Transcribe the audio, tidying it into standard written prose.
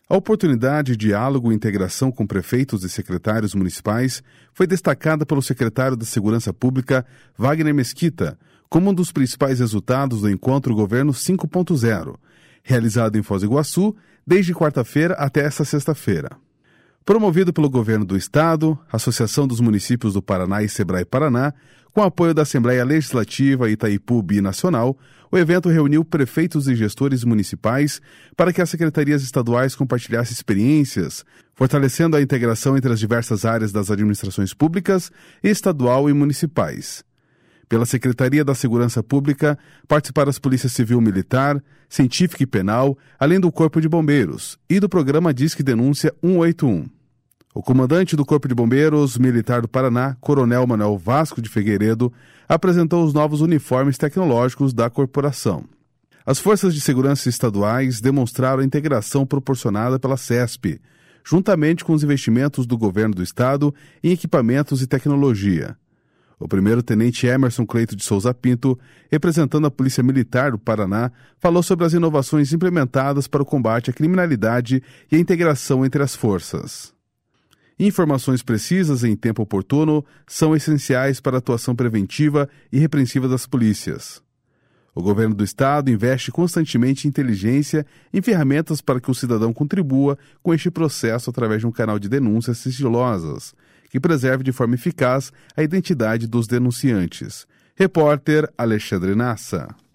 A oportunidade de diálogo e integração com prefeitos e secretários municipais foi destacada pelo secretário da Segurança Pública, Wagner Mesquita, como um dos principais resultados do Encontro Governo 5.0, realizado em Foz do Iguaçu desde quarta-feira até esta sexta-feira. Promovido pelo Governo do Estado, Associação dos Municípios do Paraná e Sebrae Paraná, com apoio da Assembleia Legislativa Itaipu Binacional, o evento reuniu prefeitos e gestores municipais para que as secretarias estaduais compartilhassem experiências, fortalecendo a integração entre as diversas áreas das administrações públicas, estadual e municipais. Pela Secretaria da Segurança Pública, participaram as Polícia Civil Militar, Científica e Penal, além do Corpo de Bombeiros e do programa Disque Denúncia 181. O comandante do Corpo de Bombeiros Militar do Paraná, Coronel Manuel Vasco de Figueiredo, apresentou os novos uniformes tecnológicos da corporação. As forças de segurança estaduais demonstraram a integração proporcionada pela CESP, juntamente com os investimentos do governo do estado em equipamentos e tecnologia. O primeiro-tenente Emerson Cleito de Souza Pinto, representando a Polícia Militar do Paraná, falou sobre as inovações implementadas para o combate à criminalidade e a integração entre as forças. Informações precisas em tempo oportuno são essenciais para a atuação preventiva e repreensiva das polícias. O governo do estado investe constantemente em inteligência e em ferramentas para que o cidadão contribua com este processo através de um canal de denúncias sigilosas, que preserve de forma eficaz a identidade dos denunciantes. Repórter Alexandre Nassa.